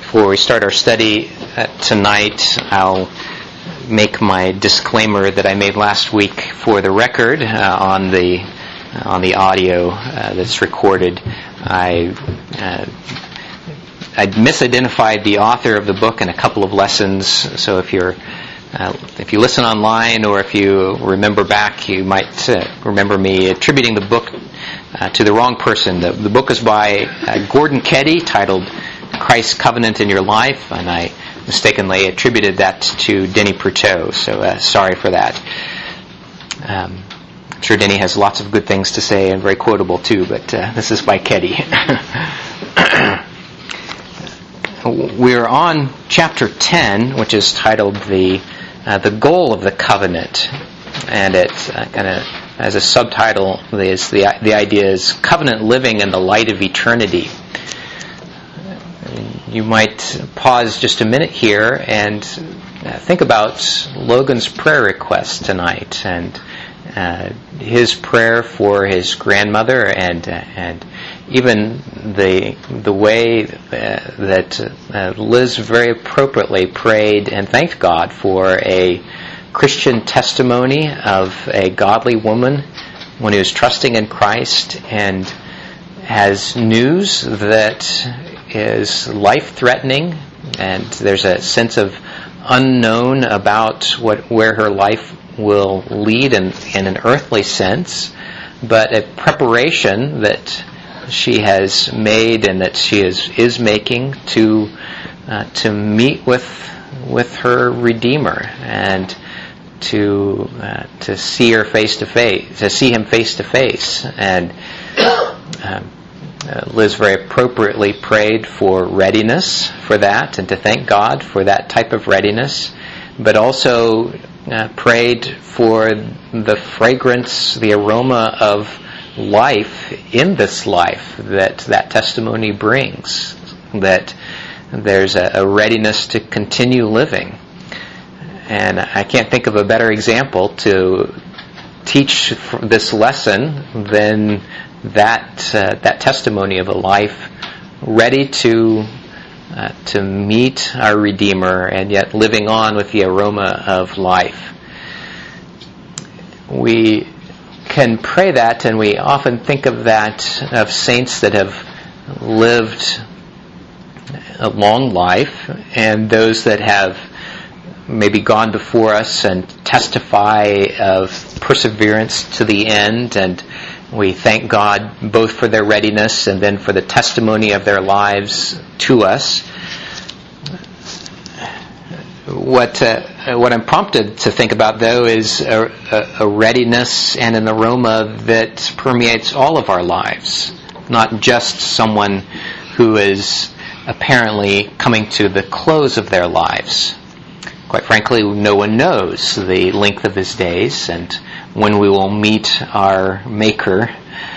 Before we start our study tonight, I'll make my disclaimer that I made last week for the record on the audio that's recorded. I misidentified the author of the book in a couple of lessons, so if you listen online or if you remember back, you might remember me attributing the book to the wrong person. The book is by Gordon Keddie, titled Christ's Covenant in Your Life, and I mistakenly attributed that to Denny Purteau, so sorry for that. I'm sure Denny has lots of good things to say and very quotable too, but this is by Keddie. We're on chapter 10, which is titled the Goal of the Covenant, and it kind of as a subtitle is the idea is Covenant Living in the Light of Eternity. You might pause just a minute here and think about Logan's prayer request tonight, and his prayer for his grandmother, and even the way that Liz very appropriately prayed and thanked God for a Christian testimony of a godly woman, one who is trusting in Christ and has news that is life-threatening, and there's a sense of unknown about where her life will lead in an earthly sense, but a preparation that she has made and that she is making to meet with her Redeemer and to see her face to face, to see him face to face, and Liz very appropriately prayed for readiness for that and to thank God for that type of readiness, but also prayed for the fragrance, the aroma of life in this life that testimony brings, that there's a readiness to continue living. And I can't think of a better example to teach this lesson than that testimony of a life ready to meet our Redeemer and yet living on with the aroma of life. We can pray that, and we often think of that of saints that have lived a long life and those that have maybe gone before us and testify of perseverance to the end, and we thank God both for their readiness and then for the testimony of their lives to us. What I'm prompted to think about, though, is a readiness and an aroma that permeates all of our lives, not just someone who is apparently coming to the close of their lives. Quite frankly, no one knows the length of his days and when we will meet our Maker,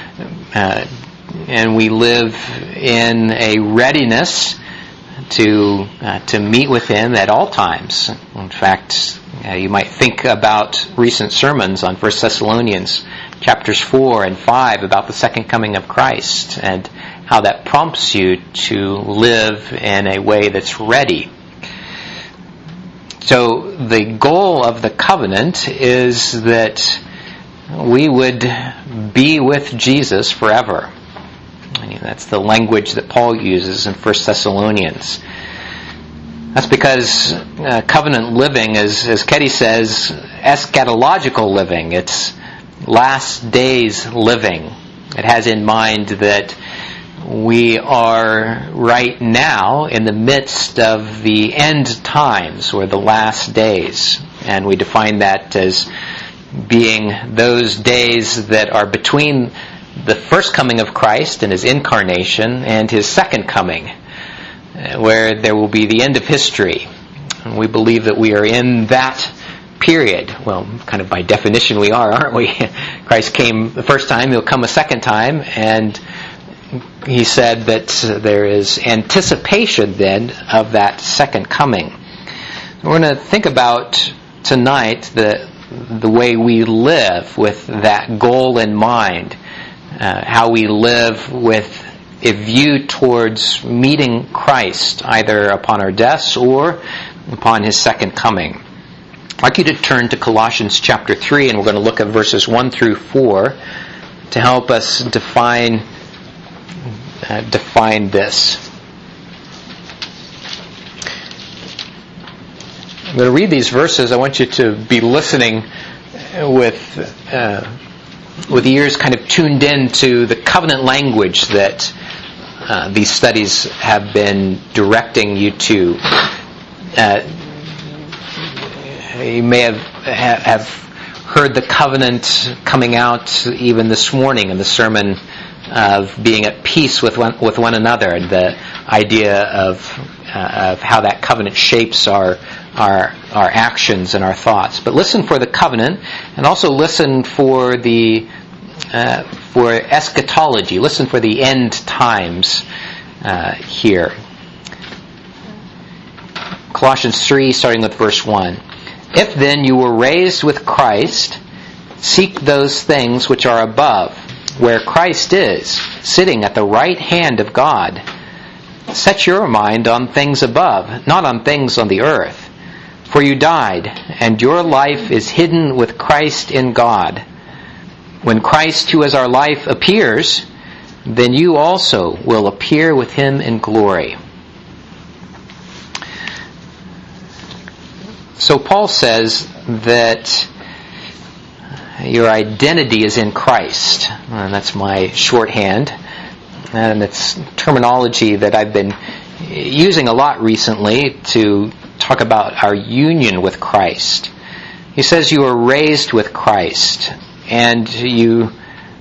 and we live in a readiness to meet with Him at all times. In fact, you might think about recent sermons on 1 Thessalonians chapters 4 and 5 about the second coming of Christ and how that prompts you to live in a way that's ready. So the goal of the covenant is that we would be with Jesus forever. That's the language that Paul uses in 1 Thessalonians. That's because covenant living, as Keddie says, eschatological living. It's last days living. It has in mind that we are right now in the midst of the end times, or the last days. And we define that as being those days that are between the first coming of Christ and His incarnation and His second coming, where there will be the end of history. And we believe that we are in that period. Well, kind of by definition we are, aren't we? Christ came the first time, He'll come a second time, and He said that there is anticipation then of that second coming. We're going to think about tonight the way we live with that goal in mind, how we live with a view towards meeting Christ, either upon our deaths or upon His second coming. I'd like you to turn to Colossians chapter 3, and we're going to look at verses 1 through 4 to help us define this. I'm going to read these verses. I want you to be listening with ears kind of tuned in to the covenant language that these studies have been directing you to. You may have heard the covenant coming out even this morning in the sermon of being at peace with one another, and the idea of how that covenant shapes our actions and our thoughts. But listen for the covenant, and also listen for for eschatology. Listen for the end times here. Colossians 3, starting with verse 1. If then you were raised with Christ, seek those things which are above, where Christ is, sitting at the right hand of God. Set your mind on things above, not on things on the earth. For you died, and your life is hidden with Christ in God. When Christ, who is our life, appears, then you also will appear with Him in glory. So Paul says that your identity is in Christ. And that's my shorthand. And it's terminology that I've been using a lot recently to talk about our union with Christ. He says you were raised with Christ, and you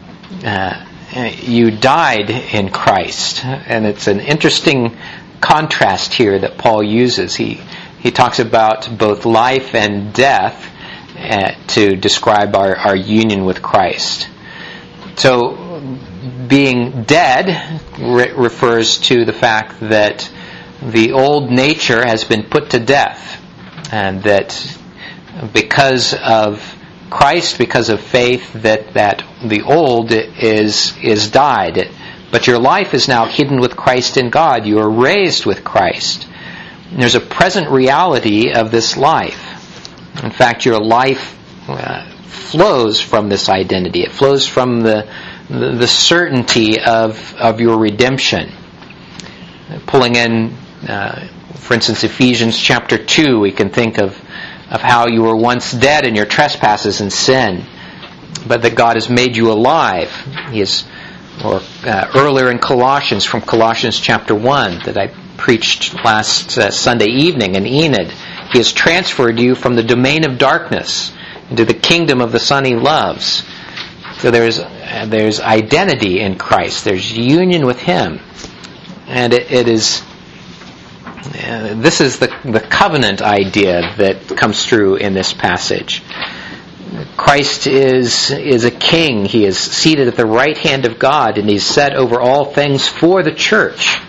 died in Christ. And it's an interesting contrast here that Paul uses. He talks about both life and death to describe our union with Christ. So being dead refers to the fact that the old nature has been put to death, and that because of Christ, because of faith, that the old is died. But your life is now hidden with Christ in God. You are raised with Christ. And there's a present reality of this life. In fact, your life flows from this identity. It flows from the certainty of your redemption. Pulling in, for instance, Ephesians chapter 2, we can think of how you were once dead in your trespasses and sin, but that God has made you alive. Earlier in Colossians, from Colossians chapter 1, that I preached last Sunday evening in Enid, He has transferred you from the domain of darkness into the kingdom of the Son He loves. So there's identity in Christ. There's union with Him. And this is the covenant idea that comes through in this passage. Christ is a king. He is seated at the right hand of God, and He's set over all things for the church.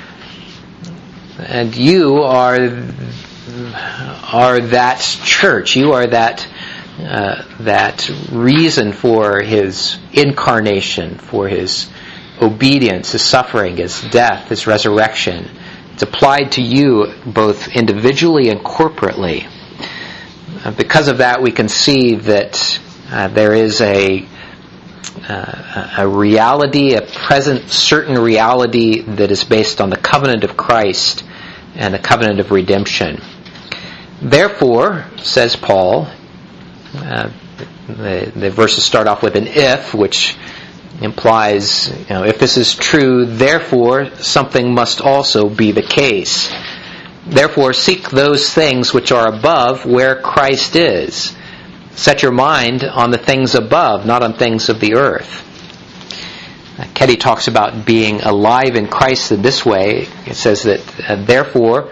And you are that church. You are that reason for His incarnation, for His obedience, His suffering, His death, His resurrection. It's applied to you both individually and corporately. Because of that, we can see that there is a reality, a present certain reality that is based on the covenant of Christ and the covenant of redemption. Therefore, says Paul, the verses start off with an if, which implies, if this is true, therefore something must also be the case. Therefore, seek those things which are above, where Christ is. Set your mind on the things above, not on things of the earth. Ketty talks about being alive in Christ in this way. It says that, therefore,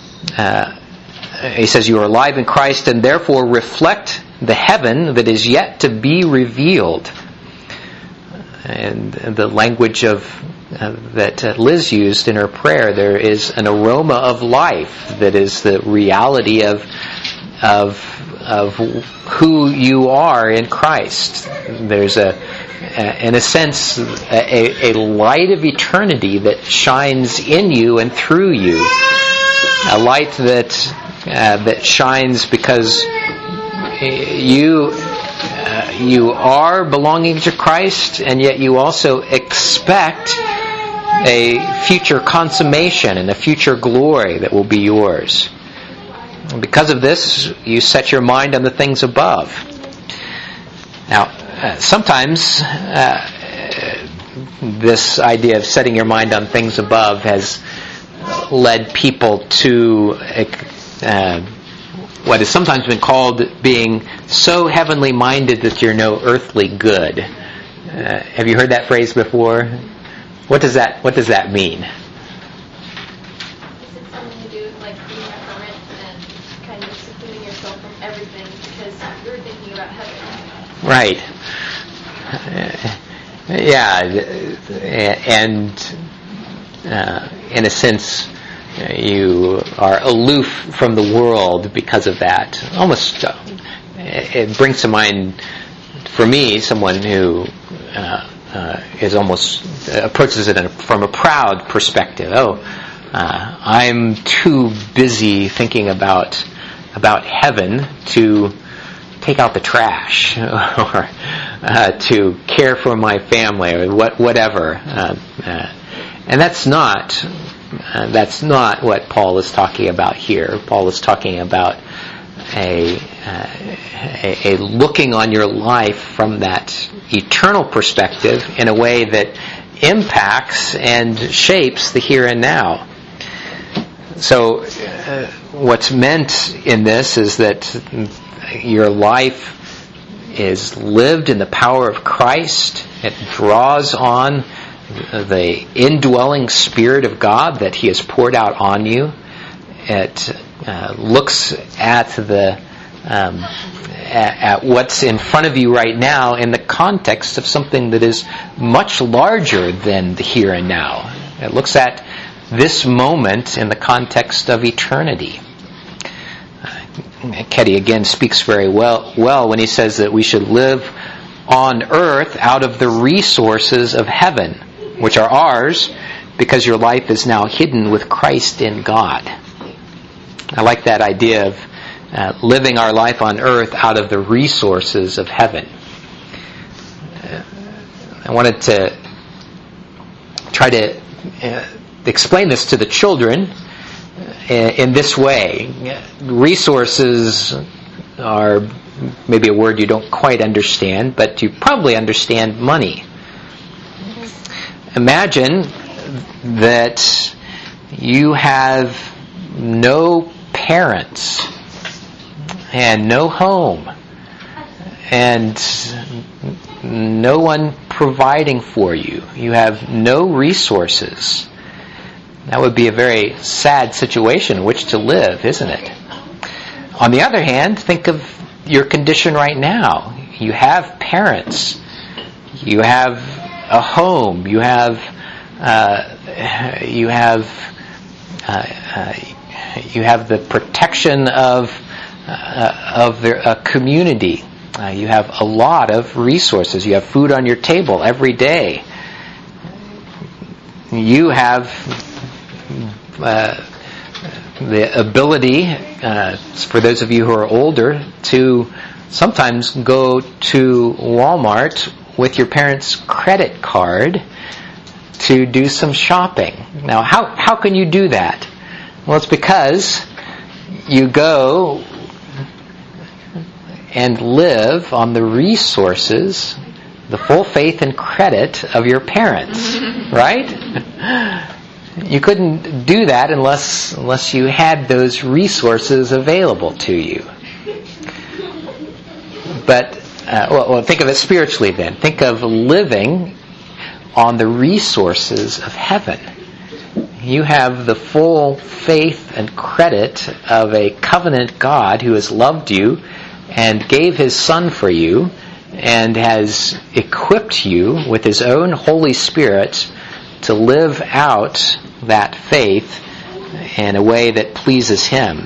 he says you are alive in Christ, and therefore reflect the heaven that is yet to be revealed. And the language that Liz used in her prayer, there is an aroma of life that is the reality of who you are in Christ. There's a in a sense, a light of eternity that shines in you and through you. A light that shines because you are belonging to Christ, and yet you also expect a future consummation and a future glory that will be yours. And because of this, you set your mind on the things above. Now, sometimes this idea of setting your mind on things above has led people to what has sometimes been called being so heavenly minded that you're no earthly good. Have you heard that phrase before? What does that mean? Is it something to do with like being a hermit and kind of secluding yourself from everything because you're thinking about heaven? Right. Yeah, and in a sense, you are aloof from the world because of that. Almost, it brings to mind, for me, someone who is almost approaches it from a proud perspective. I'm too busy thinking about heaven to take out the trash or to care for my family or whatever. And that's not what Paul is talking about here. Paul is talking about a looking on your life from that eternal perspective in a way that impacts and shapes the here and now. So what's meant in this is that your life is lived in the power of Christ. It draws on the indwelling Spirit of God that He has poured out on you. It looks at at what's in front of you right now in the context of something that is much larger than the here and now. It looks at this moment in the context of eternity. Ketty again speaks very well when he says that we should live on earth out of the resources of heaven, which are ours because your life is now hidden with Christ in God. I like that idea of living our life on earth out of the resources of heaven. I wanted to try to explain this to the children in this way. Resources are maybe a word you don't quite understand, but you probably understand money. Imagine that you have no parents and no home and no one providing for you. You have no resources. That would be a very sad situation in which to live, isn't it? On the other hand, think of your condition right now. You have parents. You have a home. You have the protection of a community. You have a lot of resources. You have food on your table every day. You have the ability, for those of you who are older, to sometimes go to Walmart with your parents' credit card to do some shopping. Now, how can you do that? Well, it's because you go and live on the resources, the full faith and credit of your parents, right? You couldn't do that unless you had those resources available to you. But, well, think of it spiritually then. Think of living on the resources of heaven. You have the full faith and credit of a covenant God who has loved you and gave His Son for you and has equipped you with His own Holy Spirit to live out that faith in a way that pleases Him.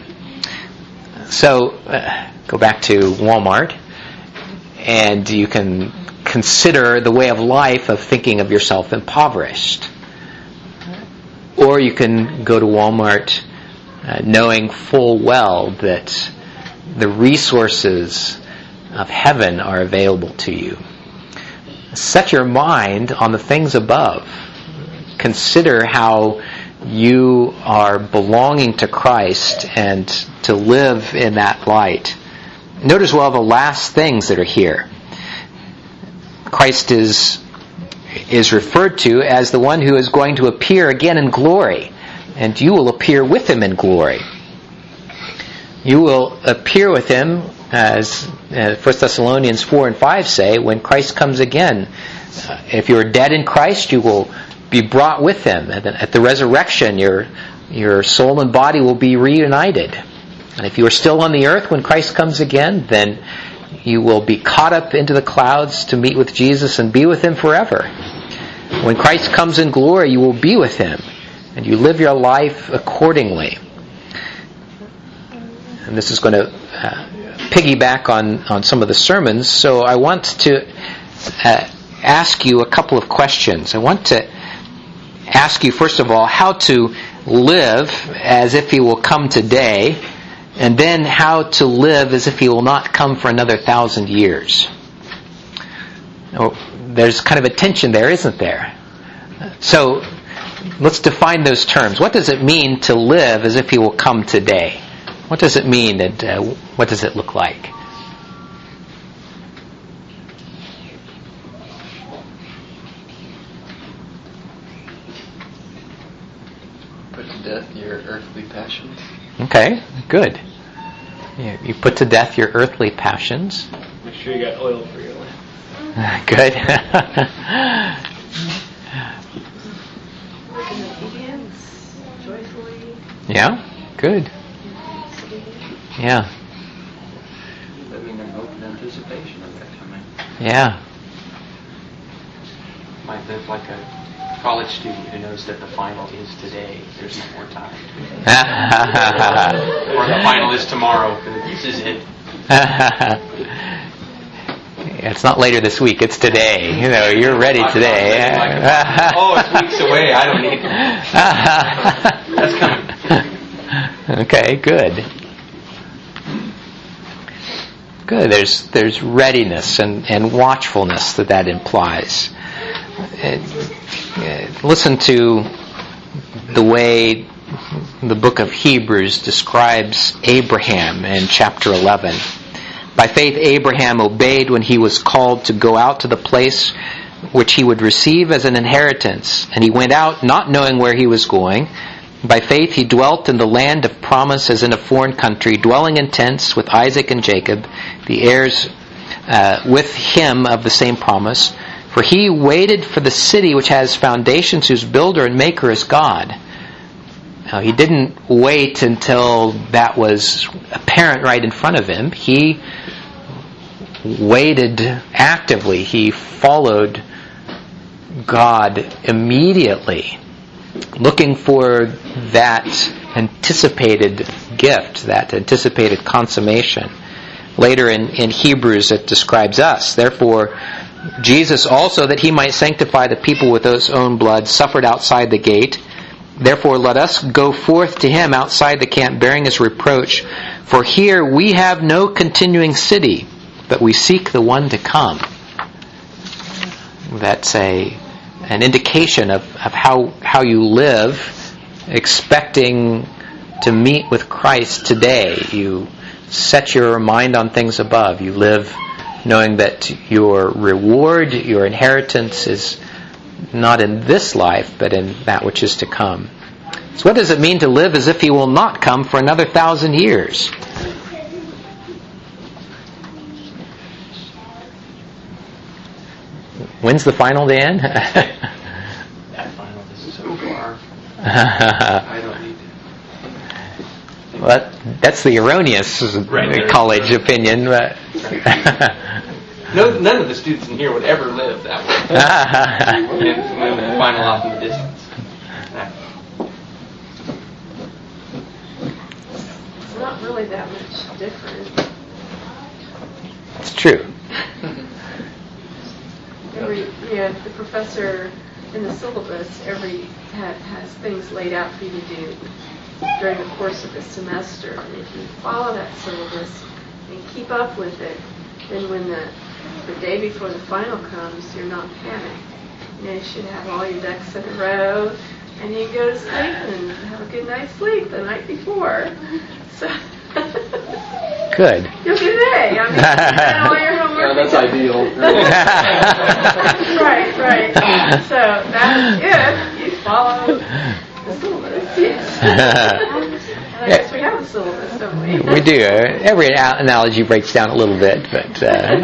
So, go back to Walmart, and you can consider the way of life of thinking of yourself impoverished. Or you can go to Walmart knowing full well that the resources of heaven are available to you. Set your mind on the things above. Consider how you are belonging to Christ and to live in that light. Notice well the last things that are here. Christ is referred to as the one who is going to appear again in glory, and you will appear with him in glory. You will appear with him, as 1 Thessalonians 4 and 5 say, when Christ comes again. If you are dead in Christ, you will be brought with him. At the resurrection, your soul and body will be reunited. And if you are still on the earth when Christ comes again, then you will be caught up into the clouds to meet with Jesus and be with him forever. When Christ comes in glory, you will be with him, and you live your life accordingly. And this is going to piggyback on some of the sermons, so I want to ask you a couple of questions. I want to ask you, first of all, how to live as if he will come today, and then how to live as if he will not come for another 1,000 years. There's kind of a tension there, isn't there? So let's define those terms. What does it mean to live as if he will come today? What does it mean, and what does it look like? Put to death your earthly passions. Okay, good. You put to death your earthly passions. Make sure you got oil for your lamp. Good. Work in obedience, joyfully. Yeah, good. Yeah, Living in hope and anticipation of that coming. yeah. Might live like a college student who knows that the final is today. There's no more time. Or the final is tomorrow. This is it. It's not later this week, it's today. You know, you're ready today. Oh, it's weeks away. I don't need it. That's coming. Okay, good. Good. There's readiness and watchfulness that implies. Listen to the way the book of Hebrews describes Abraham in chapter 11. By faith Abraham obeyed when he was called to go out to the place which he would receive as an inheritance, and he went out not knowing where he was going. By faith he dwelt in the land of promise as in a foreign country, dwelling in tents with Isaac and Jacob, the heirs with him of the same promise. For he waited for the city which has foundations, whose builder and maker is God. Now, he didn't wait until that was apparent right in front of him. He waited actively. He followed God immediately, looking for that anticipated gift, that anticipated consummation. Later in Hebrews it describes us. Therefore, Jesus also, that he might sanctify the people with his own blood, suffered outside the gate. Therefore let us go forth to him outside the camp, bearing his reproach. For here we have no continuing city, but we seek the one to come. That's an indication of how you live, expecting to meet with Christ today. You set your mind on things above. You live knowing that your reward, your inheritance is not in this life, but in that which is to come. So what does it mean to live as if he will not come for another 1,000 years? When's the final, Dan? That final is so far. I don't need to. Well, that's the erroneous college opinion. But No, none of the students in here would ever live that way. And the final off in the distance. It's not really that much different. It's true. the professor in the syllabus has things laid out for you to do during the course of the semester. And if you follow that syllabus and keep up with it, then when the day before the final comes, you're not panicked. You should have all your ducks in a row, and you go to sleep and have a good night's sleep the night before. So good. You'll get an A. I mean, all your homework. Yeah, that's ideal. Right. So that's if you follow the syllabus. Yes. And I guess we have a syllabus, don't we? We do. Every analogy breaks down a little bit, but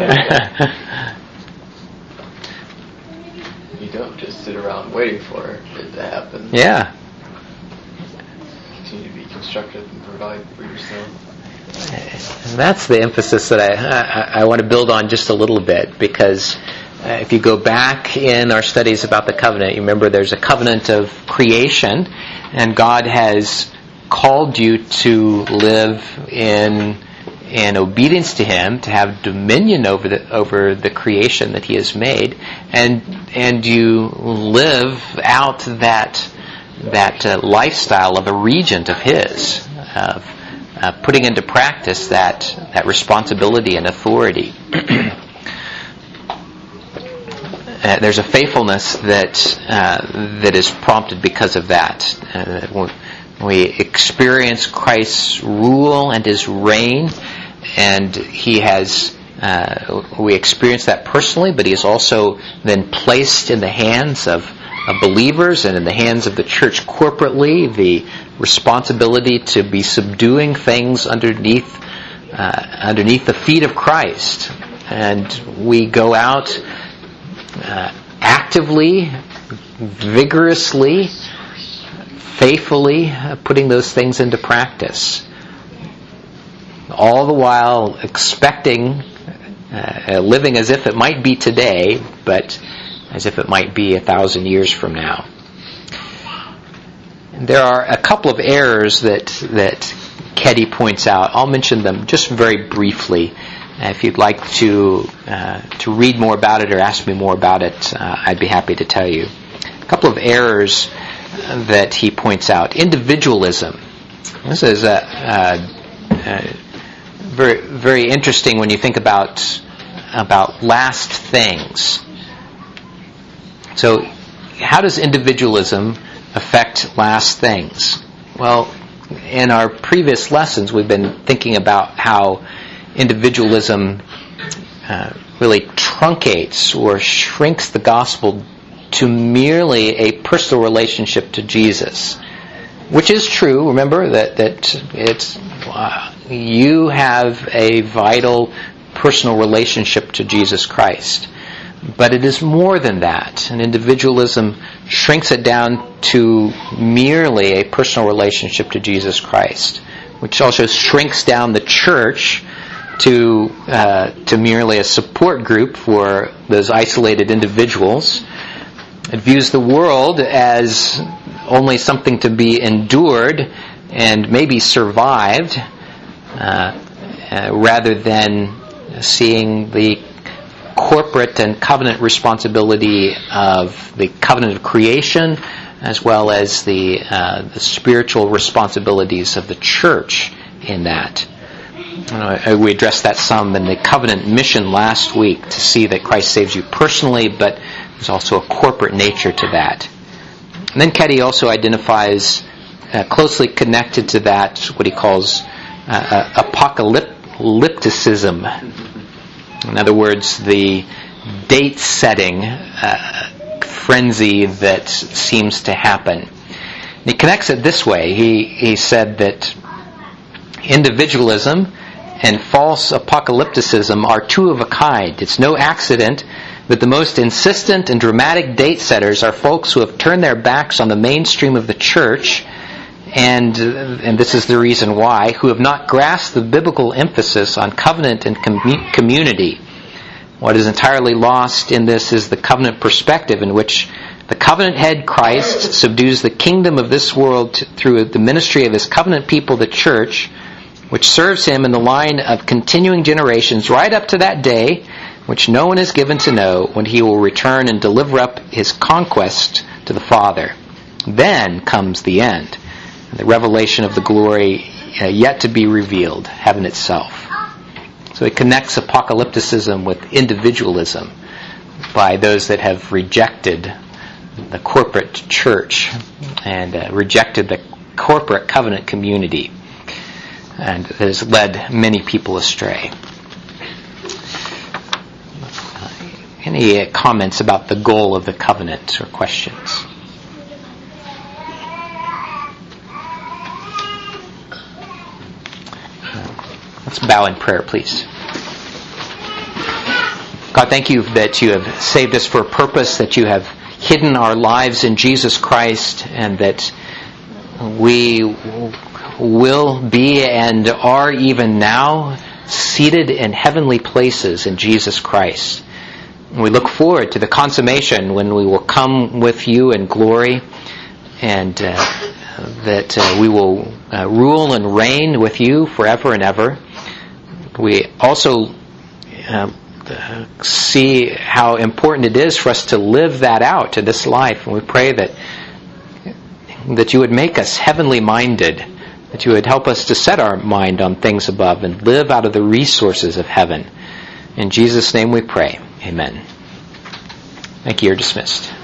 you don't just sit around waiting for it to happen. Yeah. Continue to be constructive and provide for yourself. And that's the emphasis that I want to build on just a little bit, because if you go back in our studies about the covenant, you remember there's a covenant of creation, and God has called you to live in obedience to Him, to have dominion over the creation that He has made, and you live out that lifestyle of a regent of His, of putting into practice that responsibility and authority. There's a faithfulness that is prompted because of that. We experience Christ's rule and His reign, and He has. We experience that personally, but He is also then placed in the hands of believers and in the hands of the church corporately, the responsibility to be subduing things underneath the feet of Christ. And we go out actively, vigorously, faithfully putting those things into practice. All the while expecting, living as if it might be today, but as if it might be 1,000 years from now. And there are a couple of errors that Ketty points out. I'll mention them just very briefly. If you'd like to read more about it or ask me more about it, I'd be happy to tell you. A couple of errors that he points out. Individualism. This is very, very interesting when you think about last things. So, how does individualism affect last things? Well, in our previous lessons, we've been thinking about how individualism really truncates or shrinks the gospel to merely a personal relationship to Jesus, which is true. Remember that it's you have a vital personal relationship to Jesus Christ. But it is more than that. And individualism shrinks it down to merely a personal relationship to Jesus Christ, which also shrinks down the church to merely a support group for those isolated individuals. It views the world as only something to be endured and maybe survived, rather than seeing the corporate and covenant responsibility of the covenant of creation, as well as the spiritual responsibilities of the church in that. We addressed that some in the covenant mission last week, to see that Christ saves you personally, but there's also a corporate nature to that. And then Ketty also identifies, closely connected to that, what he calls apocalypticism. In other words, the date-setting frenzy that seems to happen. And he connects it this way. He said that individualism and false apocalypticism are two of a kind. It's no accident that the most insistent and dramatic date-setters are folks who have turned their backs on the mainstream of the church, and this is the reason why, who have not grasped the biblical emphasis on covenant and community. What is entirely lost in this is the covenant perspective, in which the covenant head Christ subdues the kingdom of this world through the ministry of His covenant people, the church, which serves Him in the line of continuing generations right up to that day which no one is given to know, when he will return and deliver up his conquest to the Father. Then comes the end, the revelation of the glory yet to be revealed, heaven itself. So it connects apocalypticism with individualism by those that have rejected the corporate church and rejected the corporate covenant community, and that has led many people astray. Any comments about the goal of the covenant or questions? Let's bow in prayer, please. God, thank you that you have saved us for a purpose, that you have hidden our lives in Jesus Christ, and that we will be and are even now seated in heavenly places in Jesus Christ. We look forward to the consummation when we will come with you in glory, and that we will rule and reign with you forever and ever. We also see how important it is for us to live that out in this life, and we pray that you would make us heavenly minded, that you would help us to set our mind on things above and live out of the resources of heaven. In Jesus' name we pray. Amen. Thank you. You're dismissed.